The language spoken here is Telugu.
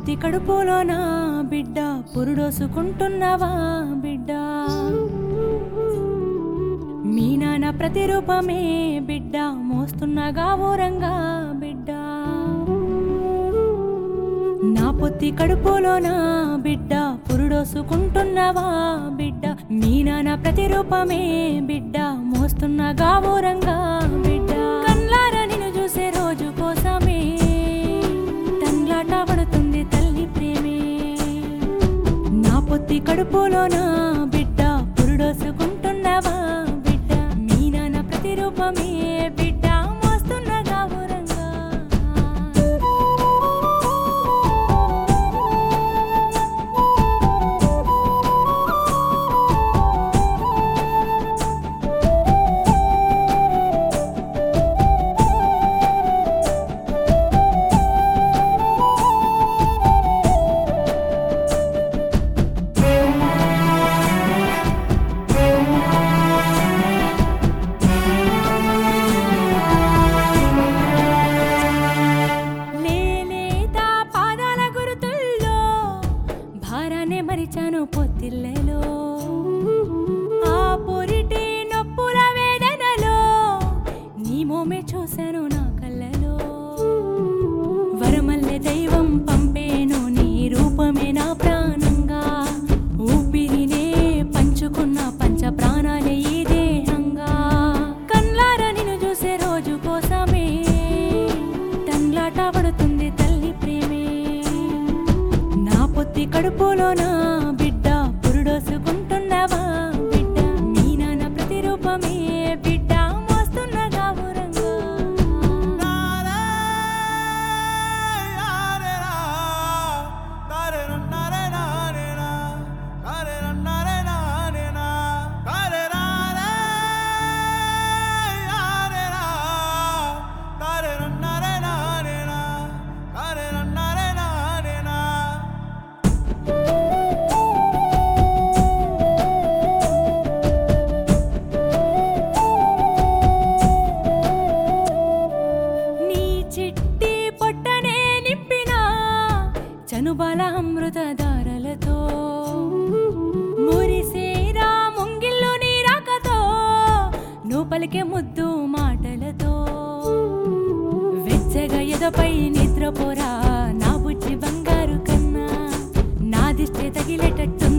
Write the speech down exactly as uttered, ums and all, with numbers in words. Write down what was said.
పొత్తి కడుపులోన బిడ్డ పురుడోసుకుంటున్నావా బిడ్డ మీ నాన్న ప్రతిరూపమే బిడ్డ మోస్తున్నగా ఊరంగా బిడ్డ నా పొత్తి కడుపులోన బిడ్డ పురుడోసుకుంటున్నావా బిడ్డ మీ నాన్న ప్రతిరూపమే బిడ్డ మోస్తున్నగా ఊరంగా బిడ్డ కళ్ళారా నిన్ను చూసే రోజు కోసమే తండ్లాట పడుతుంది తల్లి ప్రేమే నా పొత్తి కడుపులోన బిడ్డ పురుడోసుకుంటున్నావా బిడ్డ మీ నాన్న ప్రతిరూపమే బిడ్డ మోస్తున్నగా ఊరంగా మరిచాను పొత్తిళ్ళలో ఆ పొరిటి నొప్పుల వేదనలో నీ మోమే చూశాను నా కళ్ళలో వరమల్లె దైవం పంపేను నీ రూపమే నా ప్రాణంగా ఊపిరినే పంచుకున్న పంచ ప్రాణాలే ఈ దేహంగా కళ్ళారా నిన్ను చూసే రోజు కోసమే తండ్లాట పడుతుంది తల్లి ప్రేమే నా పొత్తి కడుపులోన బిడ్డ పురుడోసుకుంటున్నావా బిడ్డ మీ నాన్న ప్రతిరూపమే బిడ్డ మోస్తున్నగా ఊరంగా చనుబాల అమృతధారలతో మురిసేరా ముంగిల్లో నీ రాకతో నువ్వు పలికే ముద్దు మాటలతో వెచ్చగా ఎదపై నిద్రపోరా నా బుజ్జి బంగారు కన్నా నా దిష్టి తగిలేటట్టు